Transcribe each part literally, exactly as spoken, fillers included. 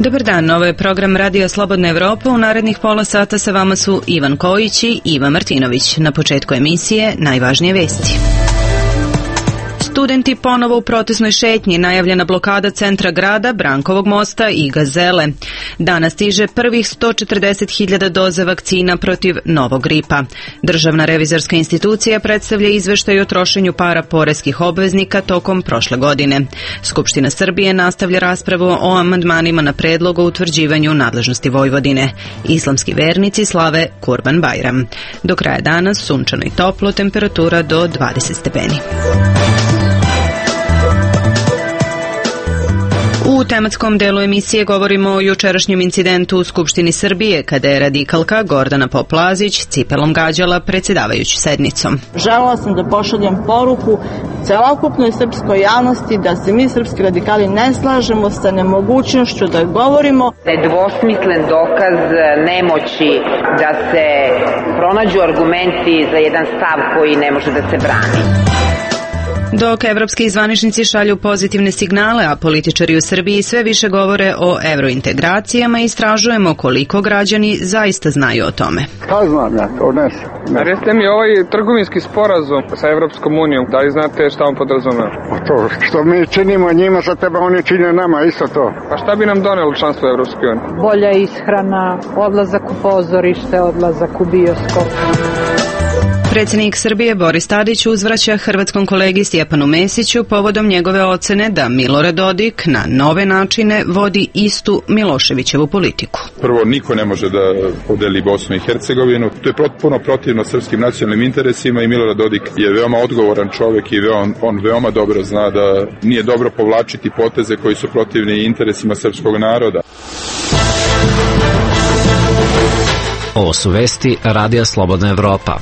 Dobar dan, ovo je program Radio Slobodna Evropa. U narednih pola sata sa vama su Ivan Kojić i Iva Martinović. Na početku emisije najvažnije vesti. Studenti ponovo u protestnoj šetnji, najavljena blokada centra grada, Brankovog mosta i Gazele. Danas stiže prvih sto četrdeset hiljada doza vakcina protiv novog gripa. Državna revizorska institucija predstavlja izveštaj o trošenju para poreskih obveznika tokom prošle godine. Skupština Srbije nastavlja raspravu o amandmanima na predlog o utvrđivanju nadležnosti Vojvodine. Islamski vernici slave Kurban Bajram. Do kraja dana sunčano i toplo, temperatura do dvadeset stepeni. U tematskom delu emisije govorimo o jučerašnjem incidentu u Skupštini Srbije, kada je radikalka Gordana Pop-Lazić cipelom gađala predsjedavajući sednicom. Želela sam da pošaljem poruku celokupnoj srpskoj javnosti da se mi srpski radikali ne slažemo sa nemogućnošću da govorimo. Da je dvosmislen dokaz nemoći da se pronađu argumenti za jedan stav koji ne može da se brani. Dok evropski zvaničnici šalju pozitivne signale, a političari u Srbiji sve više govore o evrointegracijama, istražujemo koliko građani zaista znaju o tome. Šta znam ja, to ne znam. Recite mi, ovaj trgovinski sporazum sa Evropskom unijom, da li znate šta on podrazumeva? To što mi činimo njima, za tebe oni čine nama, isto to. Pa šta bi nam donelo članstvo Evropske unije? Bolja ishrana, odlazak u pozorište, odlazak u bioskop. Predsjednik Srbije Boris Tadić uzvraća hrvatskom kolegi Stjepanu Mesiću povodom njegove ocene da Milorad Dodik na nove načine vodi istu Miloševićevu politiku. Prvo, niko ne može da podeli Bosnu i Hercegovinu. To je potpuno protivno srpskim nacionalnim interesima i Milorad Dodik je veoma odgovoran čovjek i on, on veoma dobro zna da nije dobro povlačiti poteze koji su protivni interesima srpskog naroda. Ovo su vesti Radija Slobodna Evropa.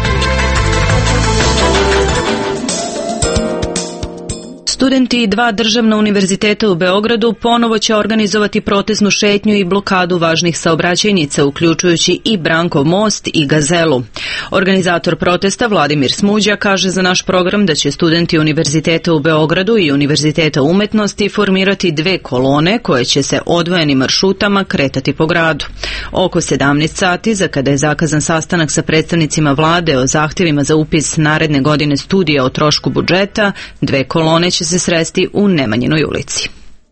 Studenti dva državna univerziteta u Beogradu ponovo će organizovati protestnu šetnju i blokadu važnih saobraćajnica, uključujući i Brankov most i Gazelu. Organizator protesta Vladimir Smuđa kaže za naš program da će studenti Univerziteta u Beogradu i Univerziteta umetnosti formirati dve kolone koje će se odvojenim maršrutama kretati po gradu. Oko sedamnaest sati, za kada je zakazan sastanak sa predstavnicima vlade o zahtjevima za upis naredne godine studija o trošku budžeta, dve kolone će se sresti u Nemanjinoj ulici.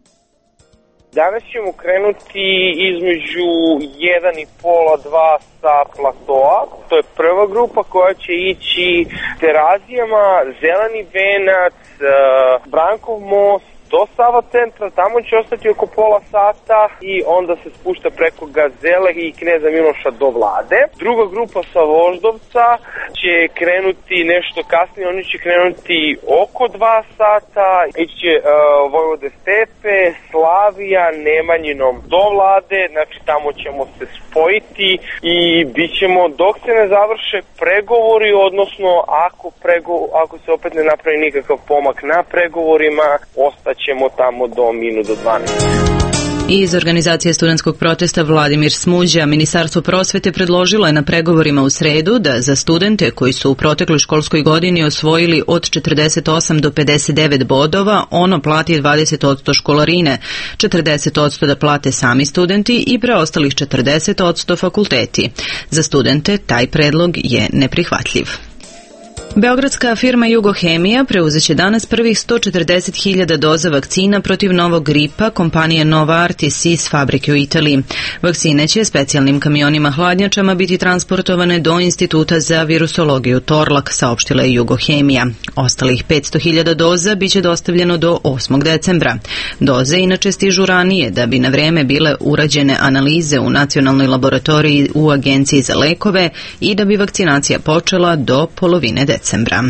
Danas ćemo krenuti između jedan i pola dva sa platoa. To je prva grupa koja će ići Terazijama, Zeleni venac, Brankov most, do Sava centra, tamo će ostati oko pola sata i onda se spušta preko Gazele i Kneza Miloša do Vlade. Druga grupa sa Voždovca će krenuti nešto kasnije, oni će krenuti oko dva sata, ići će uh, Vojvode Stepe, Slavija, Nemanjinom do Vlade, znači tamo ćemo se spojiti i bit ćemo dok se ne završe pregovori, odnosno ako, prego, ako se opet ne napravi nikakav pomak na pregovorima, ostać ćemo tamo do minut do dvanaest. Iz organizacije studentskog protesta Vladimir Smuđa, Ministarstvo prosvete predložilo je na pregovorima u sredu da za studente koji su u protekloj školskoj godini osvojili od četrdeset osam do pedeset devet bodova, ono plati dvadeset posto školarine, četrdeset posto da plate sami studenti i preostalih četrdeset posto fakulteti. Za studente taj predlog je neprihvatljiv. Beogradska firma Jugohemija preuzet će danas prvih sto četrdeset hiljada doza vakcina protiv novog gripa kompanije Novartis iz fabrike u Italiji. Vakcine će specijalnim kamionima hladnjačama biti transportovane do Instituta za virusologiju Torlak, saopštila je Jugohemija. Ostalih petsto hiljada doza biće dostavljeno do osmog decembra. Doze inače stižu ranije da bi na vreme bile urađene analize u nacionalnoj laboratoriji u Agenciji za lekove i da bi vakcinacija počela do polovine decembra.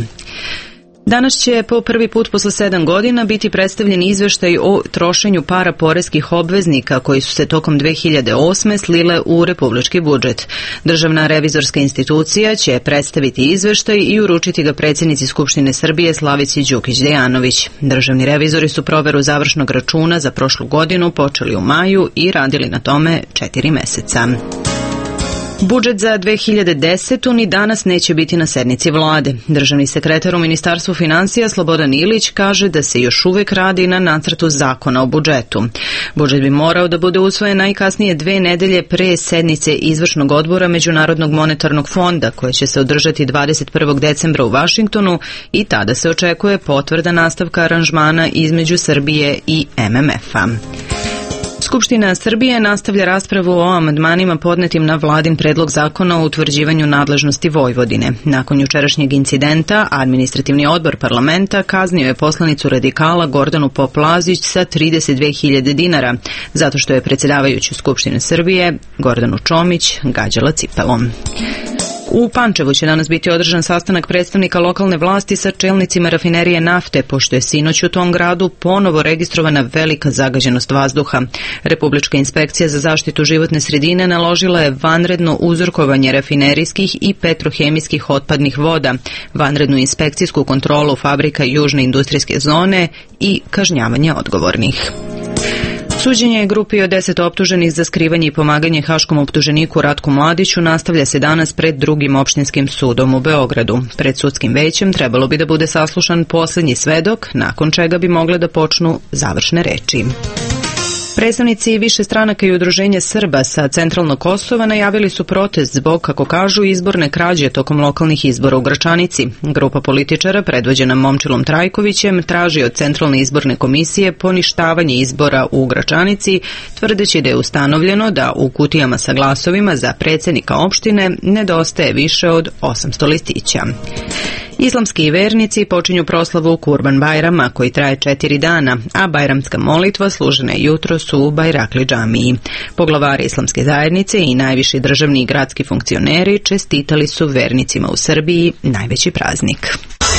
Danas će po prvi put posle sedam godina biti predstavljen izveštaj o trošenju para poreskih obveznika koji su se tokom dve hiljade osme slile u republički budžet. Državna revizorska institucija će predstaviti izveštaj i uručiti ga predsjednici Skupštine Srbije Slavici Đukić-Dejanović. Državni revizori su proveru završnog računa za prošlu godinu počeli u maju i radili na tome četiri meseca. Budžet za dve hiljade desetu ni danas neće biti na sednici vlade. Državni sekretar u Ministarstvu finansija Slobodan Ilić kaže da se još uvek radi na nacrtu zakona o budžetu. Budžet bi morao da bude usvojen najkasnije dve nedelje pre sednice izvršnog odbora Međunarodnog monetarnog fonda, koje će se održati dvadeset prvog decembra u Vašingtonu i tada se očekuje potvrda nastavka aranžmana između Srbije i em em ef-a. Skupština Srbije nastavlja raspravu o amandmanima podnetim na vladin predlog zakona o utvrđivanju nadležnosti Vojvodine. Nakon jučerašnjeg incidenta, administrativni odbor parlamenta kaznio je poslanicu radikala Gordanu Pop-Lazić sa trideset dve hiljade dinara, zato što je predsjedavajuću Skupštine Srbije, Gordanu Čomić, gađala cipelom. U Pančevu će danas biti održan sastanak predstavnika lokalne vlasti sa čelnicima rafinerije nafte, pošto je sinoć u tom gradu ponovo registrovana velika zagađenost vazduha. Republička inspekcija za zaštitu životne sredine naložila je vanredno uzorkovanje rafinerijskih i petrohemijskih otpadnih voda, vanrednu inspekcijsku kontrolu fabrika južne industrijske zone i kažnjavanje odgovornih. Suđenje grupi od deset optuženih za skrivanje i pomaganje haškom optuženiku Ratku Mladiću nastavlja se danas pred drugim opštinskim sudom u Beogradu. Pred sudskim većem trebalo bi da bude saslušan poslednji svedok, nakon čega bi mogle da počnu završne reči. Predstavnici više stranaka i udruženja Srba sa centralnog Kosova najavili su protest zbog, kako kažu, izborne krađe tokom lokalnih izbora u Gračanici. Grupa političara, predvođena Momčilom Trajkovićem, traži od Centralne izborne komisije poništavanje izbora u Gračanici, tvrdeći da je ustanovljeno da u kutijama sa glasovima za predsjednika opštine nedostaje više od osamsto listića. Islamski vernici počinju proslavu Kurban Bajrama, koji traje četiri dana, a bajramska molitva služena je jutros u Bajrakli džamiji. Poglavari islamske zajednice i najviši državni i gradski funkcioneri čestitali su vernicima u Srbiji najveći praznik.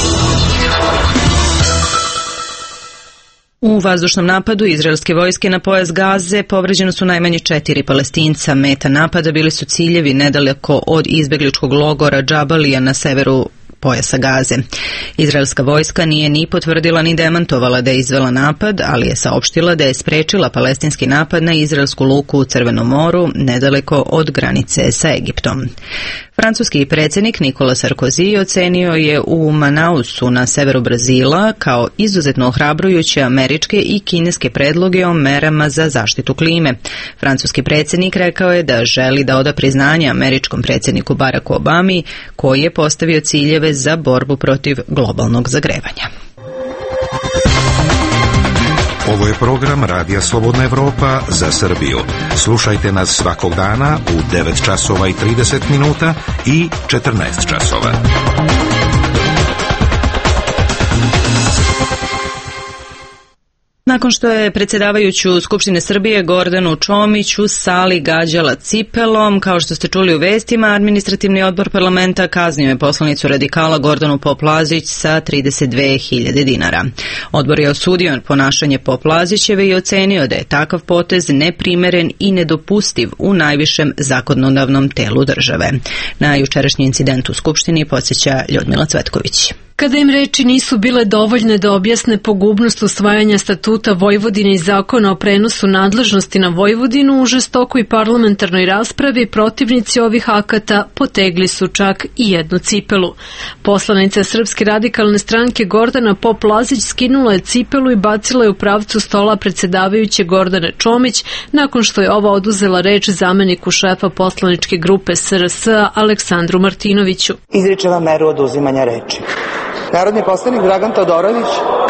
U vazdušnom napadu izraelske vojske na pojas Gaze povređeno su najmanje četiri Palestinca. Meta napada bili su ciljevi nedaleko od izbegličkog logora Džabalija na severu pojasa Gaze. Izraelska vojska nije ni potvrdila ni demantovala da je izvela napad, ali je saopštila da je sprečila palestinski napad na izraelsku luku u Crvenom moru, nedaleko od granice sa Egiptom. Francuski predsjednik Nikola Sarkozy ocenio je u Manausu na severu Brazila kao izuzetno ohrabrujuće američke i kineske predloge o merama za zaštitu klime. Francuski predsjednik rekao je da želi da oda priznanje američkom predsjedniku Baracku Obami, koji je postavio ciljeve za borbu protiv globalnog zagrevanja. Ovo je program Radija Slobodna Evropa za Srbiju. Slušajte nas svakog dana u devet časova i trideset minuta i četrnaest časova. Nakon što je predsjedavajuću Skupštine Srbije Gordanu Čomić u sali gađala cipelom, kao što ste čuli u vestima, administrativni odbor parlamenta kaznio je poslanicu radikala Gordanu Pop-Lazić sa trideset dve hiljade dinara. Odbor je osudio ponašanje Pop-Lazićeve i ocenio da je takav potez neprimeren i nedopustiv u najvišem zakonodavnom telu države. Na jučerašnji incident u Skupštini podsjeća Ljudmila Cvetković. Kada im reči nisu bile dovoljne da objasne pogubnost usvajanja statuta Vojvodine i zakona o prenosu nadležnosti na Vojvodinu, u žestokoj parlamentarnoj raspravi protivnici ovih akata potegli su čak i jednu cipelu. Poslanica Srpske radikalne stranke Gordana Pop-Lazić skinula je cipelu i bacila je u pravcu stola predsjedavajuće Gordane Čomić, nakon što je ova oduzela reč zameniku šefa poslaničke grupe S R S Aleksandru Martinoviću. Izričem vam meru oduzimanja reči. Narodni poslanik Dragan Todorović,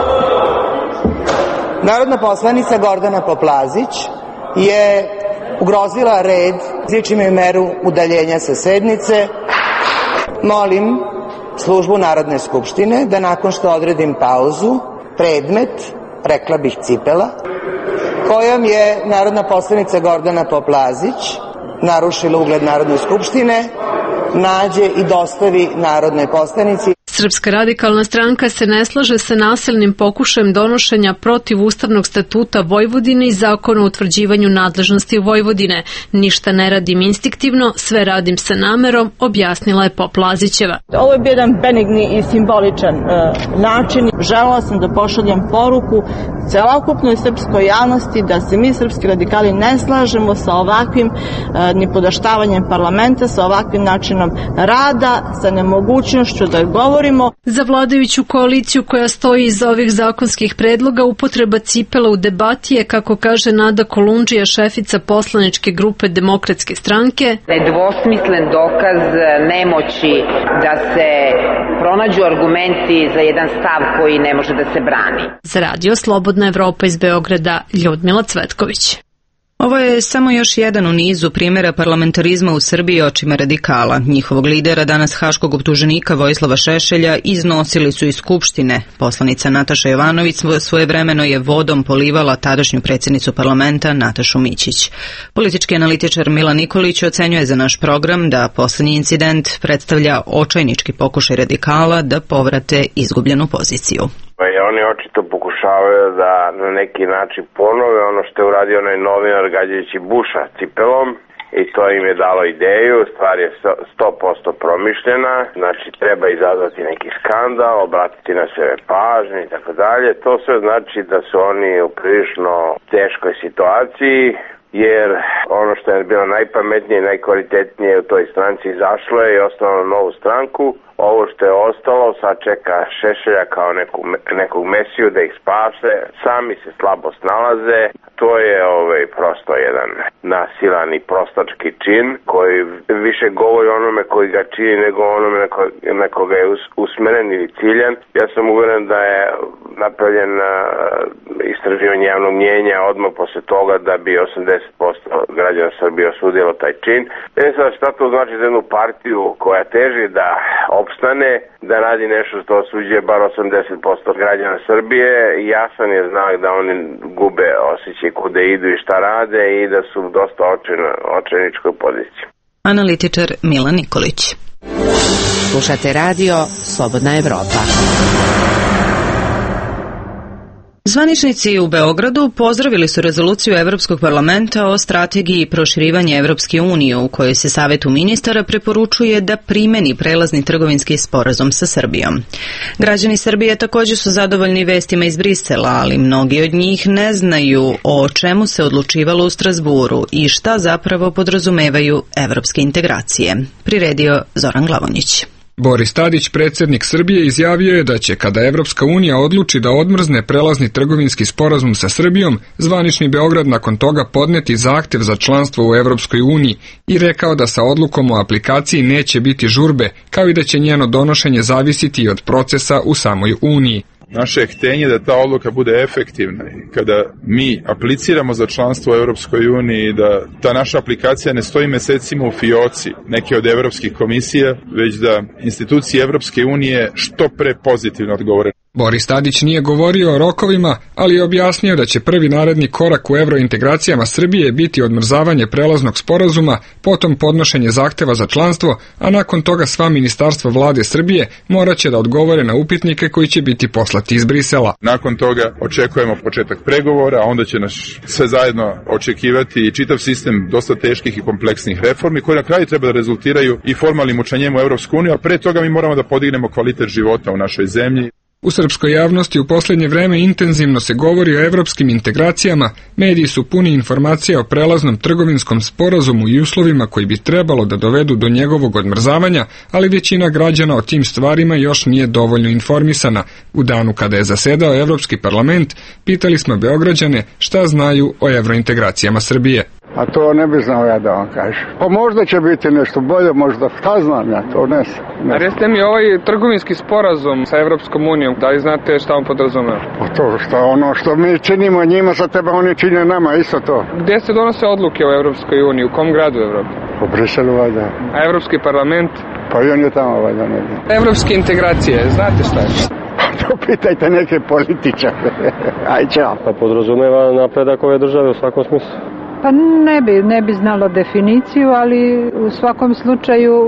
narodna poslanica Gordana Pop-Lazić je ugrozila red, izričem joj meru udaljenja sa sednice. Molim službu Narodne skupštine da nakon što odredim pauzu, predmet, rekla bih cipela, kojom je narodna poslanica Gordana Pop-Lazić narušila ugled Narodne skupštine, nađe i dostavi narodnoj poslanici. Srpska radikalna stranka se ne slaže sa nasilnim pokušajem donošenja protivustavnog statuta Vojvodine i zakona o utvrđivanju nadležnosti Vojvodine. Ništa ne radim instinktivno, sve radim sa namerom, objasnila je Pop Lazićeva. Ovo je bio jedan benigni i simboličan e, način. Želela sam da pošaljem poruku celokupnoj srpskoj javnosti da se mi srpski radikali ne slažemo sa ovakvim e, nipodaštavanjem parlamenta, sa ovakvim načinom rada, sa nemogućnošću da govorimo. Za vladajuću koaliciju koja stoji iza ovih zakonskih predloga upotreba cipela u debati je, kako kaže Nada Kolundžija, šefica poslaničke grupe Demokratske stranke, nedvosmislen dokaz nemoći da se pronađu argumenti za jedan stav koji ne može da se brani. Za Radio Slobodna Evropa iz Beograda, Ljudmila Cvetković. Ovo je samo još jedan u nizu primjera parlamentarizma u Srbiji očima radikala. Njihovog lidera, danas haškog optuženika Vojislava Šešelja, iznosili su iz Skupštine. Poslanica Nataša Jovanović svojevremeno je vodom polivala tadašnju predsjednicu parlamenta Natašu Mićić. Politički analitičar Milan Nikolić ocenjuje za naš program da posljednji incident predstavlja očajnički pokušaj radikala da povrate izgubljenu poziciju. I oni očito pokušavaju da na neki način ponove ono što je uradio onaj novinar gađajući Buša cipelom i to im je dalo ideju, stvar je sto posto promišljena, znači treba izazvati neki skandal, obratiti na sebe pažnju i tako dalje. To sve znači da su oni u prilično teškoj situaciji, jer ono što je bilo najpametnije i najkvalitetnije u toj stranci izašlo je i osnovalo novu stranku. Ovo što je ostalo sad čeka Šešelja kao neku, nekog mesiju da ih spase, sami se slabo snalaze. To je ovaj, prosto jedan nasilan i prostački čin koji više govori onome koji ga čini nego onome na, ko, na koga je us, usmeren ili ciljan. Ja sam uveren da je napravljen uh, istraživanje javnog mnjenja odmah posle toga da bi osamdeset posto građana Srbije osudilo taj čin. E sad šta to znači za jednu partiju koja teži da opstane, da radi nešto što osuđuje bar osamdeset posto građana Srbije, jasan je znak da oni gube osjećaj kuda idu i šta rade i da su dosta očajničkoj poziciji. Analitičar Milan Nikolić. Slušate radio Slobodna Evropa. Zvaničnici u Beogradu pozdravili su rezoluciju Evropskog parlamenta o strategiji proširivanja Evropske unije u kojoj se Savetu ministara preporučuje da primeni prelazni trgovinski sporazum sa Srbijom. Građani Srbije također su zadovoljni vestima iz Brisela, ali mnogi od njih ne znaju o čemu se odlučivalo u Strasburu i šta zapravo podrazumevaju evropske integracije. Priredio Zoran Glavonjić. Boris Tadić, predsjednik Srbije, izjavio je da će, kada Evropska unija odluči da odmrzne prelazni trgovinski sporazum sa Srbijom, zvanični Beograd nakon toga podneti zahtjev za članstvo u Evropskoj uniji i rekao da sa odlukom o aplikaciji neće biti žurbe, kao i da će njeno donošenje zavisiti od procesa u samoj uniji. Naše je htenje da ta odluka bude efektivna. Kada mi apliciramo za članstvo u Evropskoj uniji, da ta naša aplikacija ne stoji mesecima u fioci neke od evropskih komisija, već da institucije Evropske unije što pre pozitivno odgovore. Boris Tadić nije govorio o rokovima, ali je objasnio da će prvi naredni korak u evrointegracijama Srbije biti odmrzavanje prelaznog sporazuma, potom podnošenje zahteva za članstvo, a nakon toga sva ministarstva vlade Srbije moraće da odgovore na upitnike koji će biti poslati iz Brisela. Nakon toga očekujemo početak pregovora, a onda će nas sve zajedno očekivati i čitav sistem dosta teških i kompleksnih reformi koji na kraju treba da rezultiraju i formalnim učlanjenjem u Evropsku uniju, a pre toga mi moramo da podignemo kvalitet života u našoj zemlji. U srpskoj javnosti u posljednje vreme intenzivno se govori o evropskim integracijama, mediji su puni informacija o prelaznom trgovinskom sporazumu i uslovima koji bi trebalo da dovedu do njegovog odmrzavanja, ali većina građana o tim stvarima još nije dovoljno informisana. U danu kada je zasedao Evropski parlament, pitali smo Beograđane šta znaju o evrointegracijama Srbije. A to ne bi znao ja da vam kažem. Pa možda će biti nešto bolje, možda, šta znam ja, to ne znam. A recite mi, ovaj trgovinski sporazum sa Evropskom unijom, da li znate šta on podrazumeva? Pa to što ono što mi činimo njima, sa teba oni čine nama, isto to. Gde se donose odluke o Evropskoj uniji, u kom gradu Evrope? U Briselu, valjda. A Evropski parlament? Pa i on je tamo, valjda, ne znam. Evropske integracije, znate šta je? To pitajte neke političare. Aj, čao. Pa podrazumeva napredak ove države u svakom smislu. Pa ne bi, ne bi znala definiciju, ali u svakom slučaju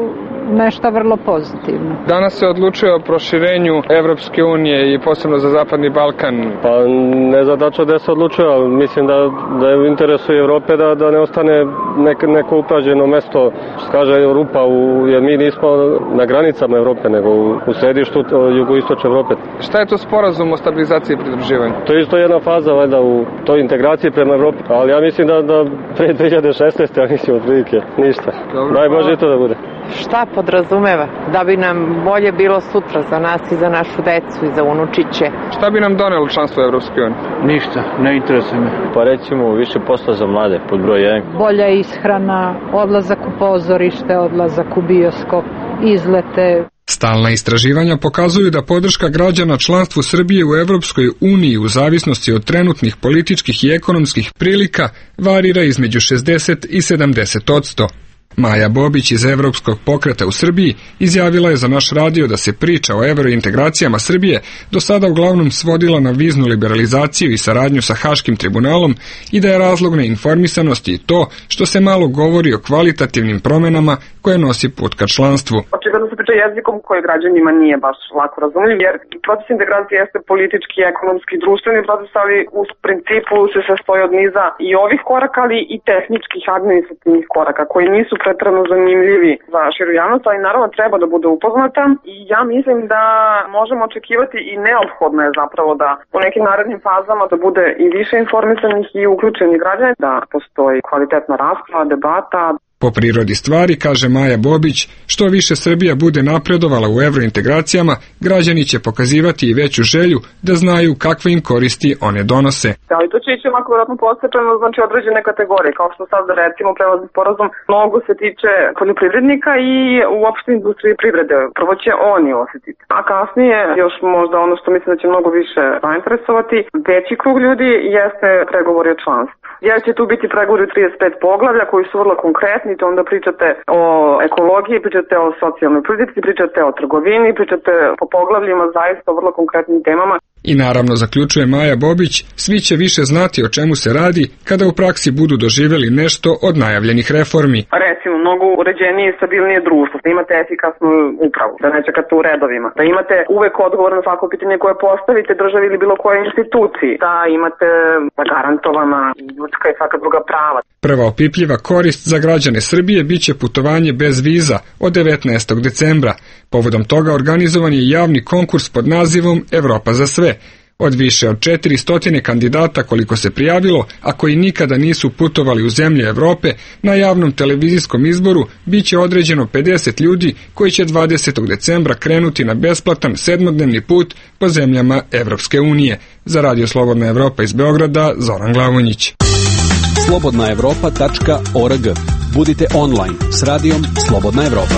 nešto vrlo pozitivno. Danas se odlučuje o proširenju Evropske unije i posebno za Zapadni Balkan. Pa ne znam tačno da se odlučuje, ali mislim da, da je u interesu Evrope da, da ne ostane nek, neko upražnjeno mesto, kaže rupa, u, jer mi nismo na granicama Evrope, nego u, u središtu jugoistočne Evrope. Šta je to sporazum o stabilizaciji i pridruživanju? To je isto jedna faza, valjda, u toj integraciji prema Evropi, ali ja mislim da, da pre dve hiljade šesnaeste ja mislim otprilike ništa. Dobro, daj Bože to da bude. Šta podrazumeva? Da bi nam bolje bilo sutra za nas i za našu decu i za unučiće. Šta bi nam donelo članstvo u Evropskoj uniji? Ništa, ne interesuje me. Pa recimo više posla za mlade, pod broj jedan. Bolja ishrana, odlazak u pozorište, odlazak u bioskop, izlete. Stalna istraživanja pokazuju da podrška građana članstvu Srbije u Evropskoj uniji u zavisnosti od trenutnih političkih i ekonomskih prilika varira između šezdeset i sedamdeset odsto. Maja Bobić iz Evropskog pokreta u Srbiji izjavila je za naš radio da se priča o evrointegracijama Srbije do sada uglavnom svodila na viznu liberalizaciju i saradnju sa Haškim tribunalom i da je razlog neinformisanosti i to što se malo govori o kvalitativnim promenama koje nosi put ka članstvu. Očigledno se priča jezikom koji građanima nije baš lako razumljiv, jer proces integracije jeste politički, ekonomski, društveni proces, ali u principu se sastoji od niza i ovih koraka, ali i tehničkih administrativnih koraka koji nisu pretrano zanimljivi za širu javnost, ali naravno treba da bude upoznata i ja mislim da možemo očekivati i neophodno je zapravo da u nekim narednim fazama da bude i više informisanih i uključenih građana, da postoji kvalitetna rasprava, debata. Po prirodi stvari, kaže Maja Bobić, što više Srbija bude napredovala u evrointegracijama, građani će pokazivati i veću želju da znaju kakve im koristi one donose. Ali to će ići ovako vjerojatno postepeno, znači određene kategorije, kao što sad recimo prelazni sporazum mnogo se tiče poljoprivrednika i uopšte industrije privrede. Prvo će oni osjetiti, a kasnije još možda ono što mislim da će mnogo više zainteresovati veći krug ljudi jeste pregovori o članstvu. Jer će tu biti pregovori u trideset pet poglavlja koji su vrlo konkretni, to onda pričate o ekologiji, pričate o socijalnoj politici, pričate o trgovini, pričate po poglavljima zaista o vrlo konkretnim temama. I naravno, zaključuje Maja Bobić, svi će više znati o čemu se radi kada u praksi budu doživjeli nešto od najavljenih reformi. Recimo, mnogo uređenije i stabilnije društvo, da imate efikasnu upravu, da ne čekate u redovima, da imate uvek odgovor na svako pitanje koje postavite državi ili bilo koje instituciji, da imate garantovana ljudska i svaka druga prava. Prva opipljiva korist za građane Srbije biće putovanje bez viza od devetnaestog decembra. Povodom toga organizovan je javni konkurs pod nazivom Evropa za sve. Od više od četiristo kandidata koliko se prijavilo, a koji nikada nisu putovali u zemlje Evrope, na javnom televizijskom izboru biće određeno pedeset ljudi koji će dvadesetog decembra krenuti na besplatan sedmodnevni put po zemljama Evropske unije. Za Radio Slobodna Evropa iz Beograda, Zoran Glavonjić. slobodna evropa tačka org. Budite online s radijom Slobodna Evropa.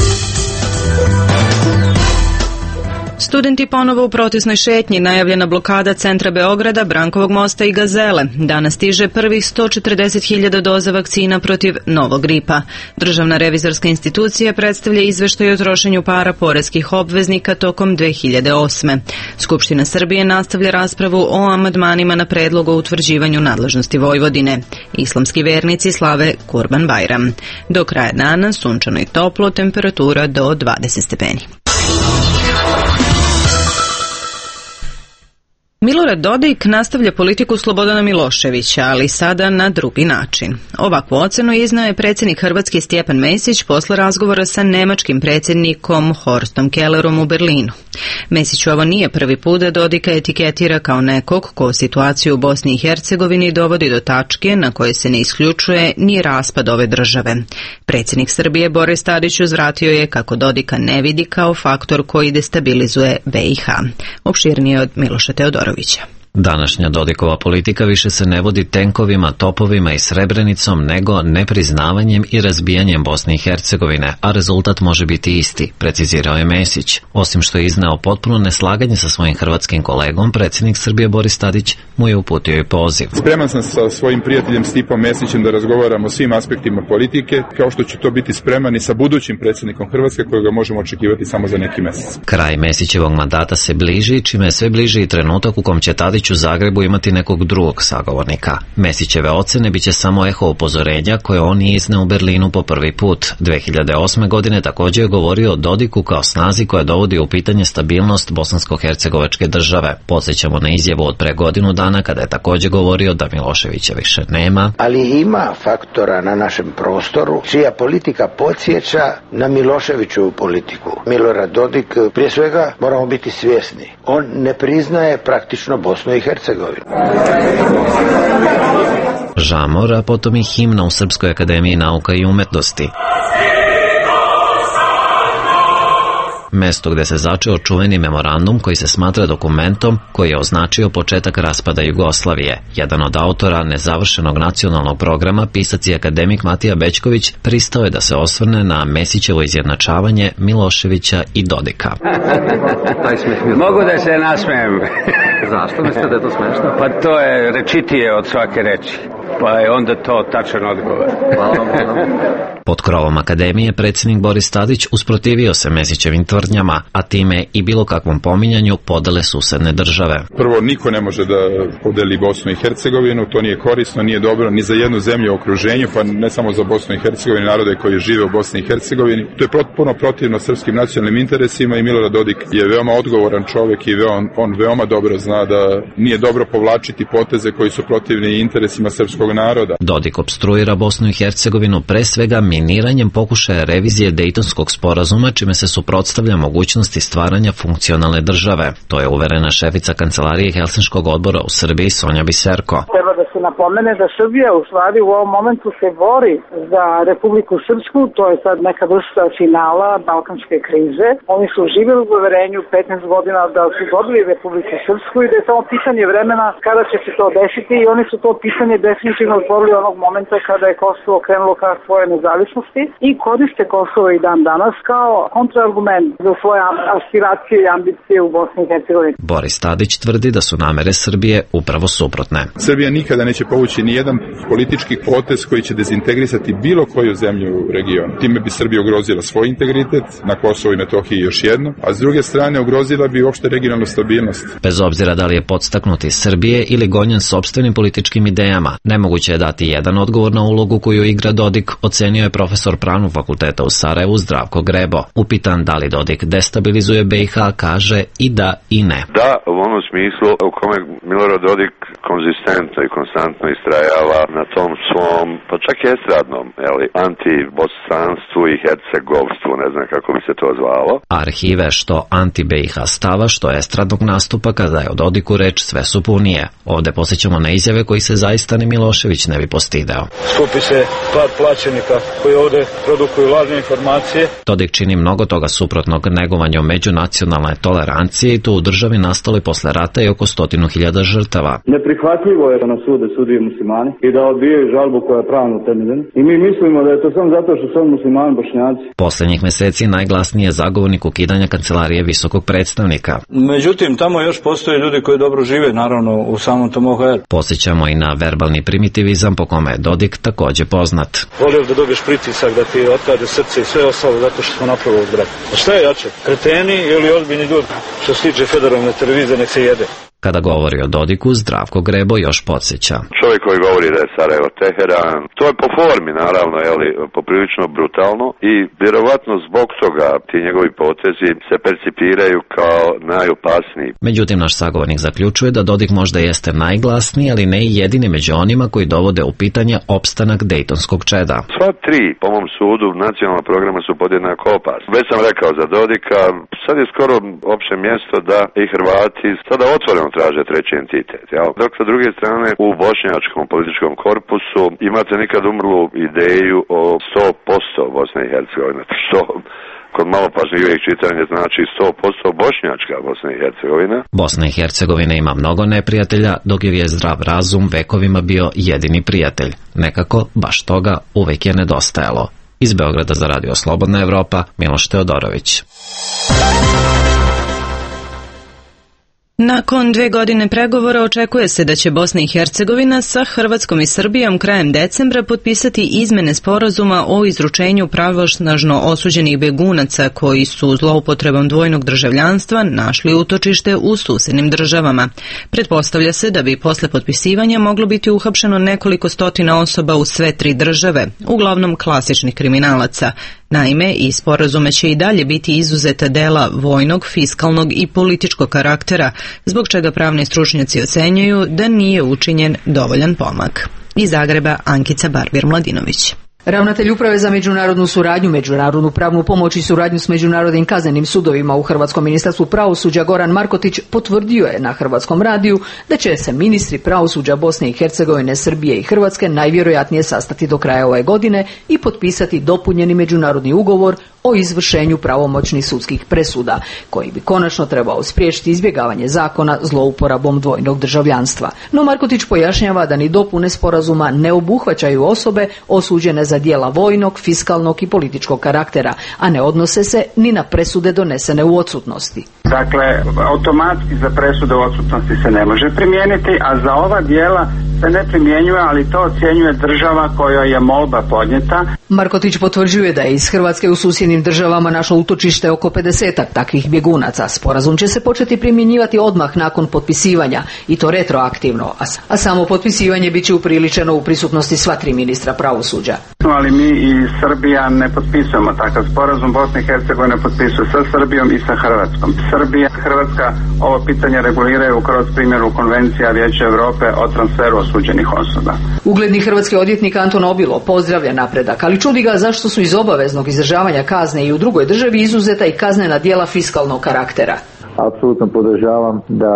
Studenti ponovo u protestnoj šetnji, najavljena blokada centra Beograda, Brankovog mosta i Gazele. Danas stiže prvih sto četrdeset hiljada doza vakcina protiv novog gripa. Državna revizorska institucija predstavlja izveštaj o trošenju para poreskih obveznika tokom dve hiljade osme. Skupština Srbije nastavlja raspravu o amandmanima na predlog o utvrđivanju nadležnosti Vojvodine. Islamski vernici slave Kurban Bajram. Do kraja dana sunčano i toplo, temperatura do dvadeset stepeni. Milorad Dodik nastavlja politiku Slobodana Miloševića, ali sada na drugi način. Ovakvu ocenu iznao je predsjednik Hrvatske Stjepan Mesić posle razgovora sa nemačkim predsjednikom Horstom Kellerom u Berlinu. Mesiću ovo nije prvi put da Dodika etiketira kao nekog ko situaciju u Bosni i Hercegovini dovodi do tačke na koje se ne isključuje ni raspad ove države. Predsjednik Srbije Boris Tadić uzvratio je kako Dodika ne vidi kao faktor koji destabilizuje B i H. Opširnije od Miloša Teodorovića. Današnja Dodikova politika više se ne vodi tenkovima, topovima i Srebrenicom, nego nepriznavanjem i razbijanjem Bosne i Hercegovine, a rezultat može biti isti, precizirao je Mesić. Osim što je izneo potpuno neslaganje sa svojim hrvatskim kolegom, predsjednik Srbije Boris Tadić mu je uputio i poziv. Spreman sam sa svojim prijateljem Stipom Mesićem da razgovaramo o svim aspektima politike, kao što će to biti spreman i sa budućim predsjednikom Hrvatske, kojega možemo očekivati samo za neki mjesec. Kraj Mesićevog mandata se bliži, čime je sve bliži i trenutak u kom će Tadić Tadić u Zagrebu imati nekog drugog sagovornika. Mesićeve ocene biće samo eho upozorenja koje on nije izneo u Berlinu po prvi put. dve hiljade osme. godine također je govorio o Dodiku kao snazi koja dovodi u pitanje stabilnost bosansko-hercegovačke države. Podsjećamo na izjavu od pre godinu dana kada je također govorio da Miloševića više nema. Ali ima faktora na našem prostoru čija politika podsjeća na Miloševićovu politiku. Milorad Dodik, prije svega moramo biti svjesni, on ne priznaje praktično Bosnu i Hercegovinu. Žamor, a potom i himna u Srpskoj akademiji nauka i umetnosti. Mesto gde se začeo čuveni memorandum koji se smatra dokumentom koji je označio početak raspada Jugoslavije. Jedan od autora nezavršenog nacionalnog programa, pisac i akademik Matija Bećković, pristao je da se osvrne na Mesićevo izjednačavanje Miloševića i Dodika. Mogu da se nasmejem. Zašto mislite da je to smešno? Pa to je rečitije od svake reči. Pa je onda to tačan odgovor. Pod krovom akademije predsjednik Boris Tadić usprotivio se Mesićevim tvrdnjama, a time i bilo kakvom pominjanju podele susedne države. Prvo, niko ne može da podeli Bosnu i Hercegovinu, to nije korisno, nije dobro ni za jednu zemlju u okruženju, pa ne samo za Bosnu i Hercegovinu, narode koji žive u Bosni i Hercegovini. To je potpuno protivno srpskim nacionalnim interesima i Milorad Dodik je veoma odgovoran čovjek i on, on veoma dobro zna da nije dobro povlačiti poteze koji su protivni interesima srpskog naroda. Dodik opstruira Bosnu i Hercegovinu pre svega miniranjem pokušaja revizije Dejtonskog sporazuma, čime se suprotstavlja mogućnosti stvaranja funkcionalne države. To je uverena šefica kancelarije Helsinškog odbora u Srbiji Sonja Biserko. Treba da se napomene da Srbija u stvari u ovom momentu se bori za Republiku Srpsku, to je sad neka vrsta finala balkanske krize. Oni su živjeli u uverenju petnaest godina da su dobili Republiku Srpsku i da je samo pitanje vremena kada će se to desiti i oni su to pitanje definitivno otvorili onog momenta kada je Kosovo krenulo ka svoje nezavisnosti i koriste Kosovo i dan danas kao kontraargument za svoje aspiracije i ambicije u Bosni i Hercegovini. Boris Tadić tvrdi da su namere Srbije upravo suprotne. Srbija nikada neće povući ni jedan politički potez koji će dezintegrisati bilo koju zemlju u regionu. Time bi Srbija ugrozila svoj integritet na Kosovo i Metohiji još jedno, a s druge strane ugrozila bi uopšte regionalnu stabilnost. Bez obzira da li je podstaknut iz Srbije ili gonjen sopstvenim političkim idejama, nemoguće je dati jedan odgovor na ulogu koju igra Dodik, ocenio je profesor Pravnog fakulteta u Sarajevu Zdravko Grebo. Upitan da li Dodik destabilizuje B i H, kaže i da i ne. Da, u onom smislu u kome Milorad Dodik konzistentno i konstantno istrajava na tom svom, pa čak i estradnom, jeli, anti-bosanstvu i hercegovstvu, ne znam kako bi se to zvalo. Arhive što anti-B i H stava, što estradnog nastupa kada je o Dodiku reč sve su punije. Ovde posjećamo na izjave koji se zaista ni Milošević ne bi postideo. Skupi se par plaćenika koji ovde produkuju lažne informacije. Dodik čini mnogo toga suprotnog negovanju međunacionalne tolerancije i to u državi nastali posle rata i oko stotinu hiljada žrtava. Neprihvatljivo je da na sude sudije muslimani i da odbijaju žalbu koja je pravno utemeljena. I mi mislimo da je to samo zato što su muslimani Bošnjaci. Poslednjih meseci najglasniji je zagovornik ukidanja kancelarije visokog predstavnika. Međutim, tamo još postoje ljudi koji dobro žive, naravno, u samom tom O H R. Posjećamo i na verbalni primitivizam po kome je Dodik takođe poznat. Volio da dobiješ pritisak, da ti otade srce i sve ostalo zato što smo napravili zgrad. A šta je jače? Kreteni ili ozbiljni ljudi? Što se tiče federalne televizije, nek se jede. Kada govori o Dodiku, Zdravko Grebo još podsjeća. Čovjek koji govori da je Sarajevo Teheran, to je po formi naravno, jeli, poprilično brutalno i vjerovatno zbog toga ti njegovi potezi se percipiraju kao najopasniji. Međutim, naš sagovornik zaključuje da Dodik možda jeste najglasniji, ali ne i jedini među onima koji dovode u pitanje opstanak Dejtonskog čeda. Sva tri, po mom sudu, nacionalna programa su podjednako opasni. Već sam rekao za Dodika, sad je skoro opće mjesto da i Hrvati sada otvoreno traže treći entitet. Jel? Dok sa druge strane u bošnjačkom političkom korpusu imate nikad umrlu ideju o sto posto Bosne i Hercegovine, što kod malo pažljivijeg čitanja znači sto posto bošnjačka Bosna i Hercegovina. Bosna i Hercegovina ima mnogo neprijatelja, dok je zdrav razum vekovima bio jedini prijatelj. Nekako, baš toga uvek je nedostajalo. Iz Beograda za Radio Slobodna Evropa, Miloš Teodorović. Nakon dve godine pregovora očekuje se da će Bosna i Hercegovina sa Hrvatskom i Srbijom krajem decembra potpisati izmene sporazuma o izručenju pravosnažno osuđenih begunaca koji su zloupotrebom dvojnog državljanstva našli utočište u susednim državama. Pretpostavlja se da bi posle potpisivanja moglo biti uhapšeno nekoliko stotina osoba u sve tri države, uglavnom klasičnih kriminalaca. Naime, iz sporazuma će i dalje biti izuzeta dela vojnog, fiskalnog i političkog karaktera, zbog čega pravni stručnjaci ocenjuju da nije učinjen dovoljan pomak. Iz Zagreba Ankica Barbir-Mladinović. Ravnatelj Uprave za međunarodnu suradnju, međunarodnu pravnu pomoć i suradnju s međunarodnim kaznenim sudovima u Hrvatskom ministarstvu pravosuđa Goran Markotić potvrdio je na Hrvatskom radiju da će se ministri pravosuđa Bosne i Hercegovine, Srbije i Hrvatske najvjerojatnije sastati do kraja ove godine i potpisati dopunjeni međunarodni ugovor o izvršenju pravomoćnih sudskih presuda, koji bi konačno trebao spriječiti izbjegavanje zakona zlouporabom dvojnog državljanstva. No Markotić pojašnjava da ni dopune sporazuma ne obuhvaćaju osobe osuđene za djela vojnog, fiskalnog i političkog karaktera, a ne odnose se ni na presude donesene u odsutnosti. Dakle, automatski za presude u odsutnosti se ne može primijeniti, a za ova djela se ne primjenjuje, ali to ocjenjuje država kojoj je molba podnijeta. Markotić potvrđuje da je iz Hrvatske u susjednim državama našlo utočište oko pedesetak takvih bjegunaca. Sporazum će se početi primjenjivati odmah nakon potpisivanja i to retroaktivno, a samo potpisivanje bit će upriličeno u prisutnosti sva tri ministra pravosuđa. Ali mi i Srbija ne potpisujemo takav sporazum. Bosna i Hercegovina potpisuje sa Srbijom i sa Hrvatskom. Srbija i Hrvatska ovo pitanje reguliraju kroz primjeru Konvencija Vijeća Europe o transferu osuđenih osoba. Ugledni hrvatski odvjetnik Anton Obilo pozdravlja napredak, ali čudi ga zašto su iz obaveznog izdržavanja kazne i u drugoj državi izuzeta i kaznena djela fiskalnog karaktera. Apsolutno podržavam da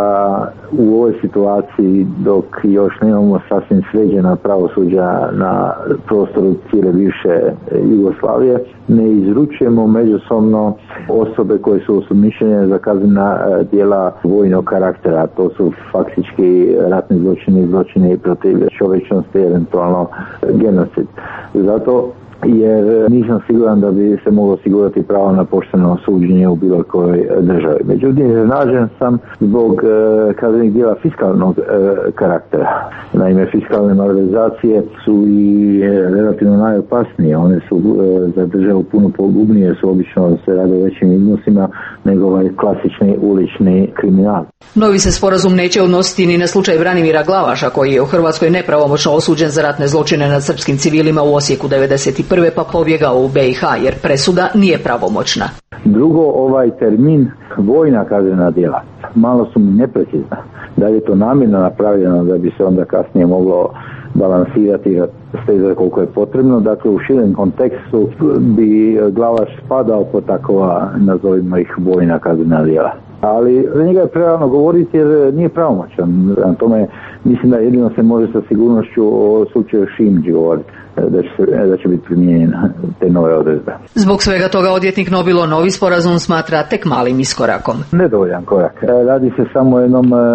u ovoj situaciji, dok još nemamo sasvim sređena pravosuđa na prostoru cijele bivše Jugoslavije, ne izručujemo međusobno osobe koje su osumnjičene za kaznena djela vojnog karaktera. To su faktički ratni zločini, zločini protiv čovječnosti, eventualno genocid. Zato jer nisam siguran da bi se moglo osigurati pravo na pošteno suđenje u bilo kojoj državi. Međutim, iznenađen sam zbog e, kaznenih djela fiskalnog e, karaktera. Naime, fiskalne malverzacije su i e, relativno najopasnije. One su e, za državu puno pogubnije, su obično se rade o većim iznosima nego ovaj klasični ulični kriminal. Novi se sporazum neće odnositi ni na slučaj Branimira Glavaša, koji je u Hrvatskoj nepravomoćno osuđen za ratne zločine nad srpskim civilima u Osijeku devedeset prve pa pobjegao u be i ha jer presuda nije pravomoćna. Drugo, ovaj termin vojna kaznena djela malo su mi neprecizna. Da li je to namjerno napravljeno da bi se onda kasnije moglo balansirati steza koliko je potrebno. Dakle, u širem kontekstu bi Glavaš spadao po takova, nazovimo ih, vojna kaznena djela. Ali za njega je prerano govoriti jer nije pravomoćan. Na tome mislim da jedino se može sa sigurnošću o slučaju Šimđi govoriti. Da će, se, da će biti primijenjene te nove odredbe. Zbog svega toga odvjetnik Nobilo novi sporazum smatra tek malim iskorakom. Nedovoljan korak. Radi se samo o jednom e,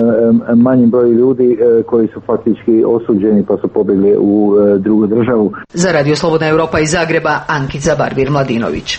manjem broju ljudi e, koji su faktički osuđeni pa su pobjegli u e, drugu državu. Za Radio Slobodna Europa iz Zagreba, Ankica Barbir-Mladinović.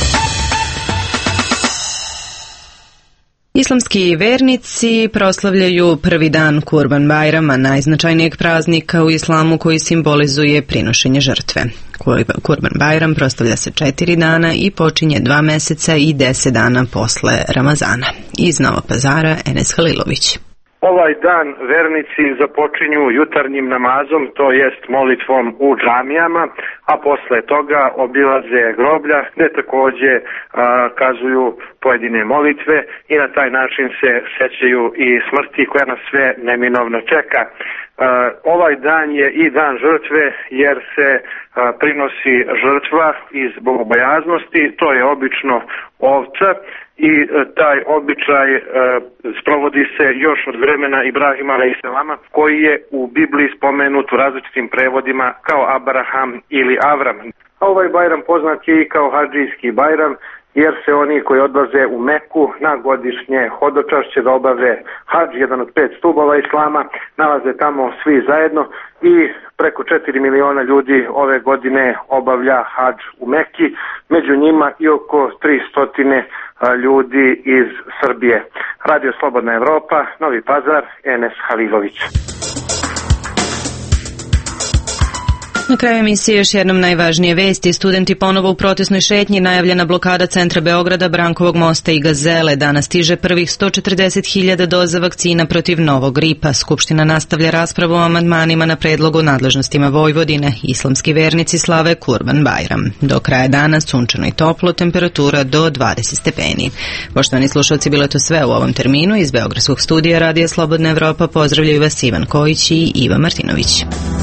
Islamski vernici proslavljaju prvi dan Kurban Bajrama, najznačajnijeg praznika u islamu koji simbolizuje prinošenje žrtve. Kurban Bajram proslavlja se četiri dana i počinje dva mjeseca i deset dana posle Ramazana. Iz Novog Pazara, Enes Halilović. Ovaj dan vernici započinju jutarnjim namazom, to jest molitvom u džamijama, a posle toga obilaze groblja gdje također a, kazuju pojedine molitve i na taj način se sećaju i smrti koja nas sve neminovno čeka. A, ovaj dan je i dan žrtve jer se a, prinosi žrtva iz bogobojaznosti, to je obično ovca. I e, taj običaj e, sprovodi se još od vremena Ibrahima alejselama, koji je u Bibliji spomenut u različitim prevodima kao Abraham ili Avram. A ovaj Bajram poznat je i kao hadžijski Bajram, jer se oni koji odlaze u Meku na godišnje hodočašće da obave hadž, jedan od pet stubova islama, nalaze tamo svi zajedno i preko četiri miliona ljudi ove godine obavlja hadž u Meki, među njima i oko tristo ljudi iz Srbije. Radio Slobodna Evropa, Novi Pazar, Enes Halilović. Na kraju emisije još jednom najvažnije vesti. Studenti ponovo u protestnoj šetnji, najavljena blokada centra Beograda, Brankovog mosta i Gazele. Danas stiže prvih sto četrdeset hiljada doza vakcina protiv novog gripa. Skupština nastavlja raspravu o amandmanima na predlog o nadležnostima Vojvodine. Islamski vernici slave Kurban Bajram. Do kraja dana sunčano i toplo, temperatura do dvadeset stepeni. Poštovani slušalci, bilo je to sve u ovom terminu. Iz Beogradskog studija Radija Slobodna Evropa pozdravljaju vas Ivan Kojić i Iva Martinović.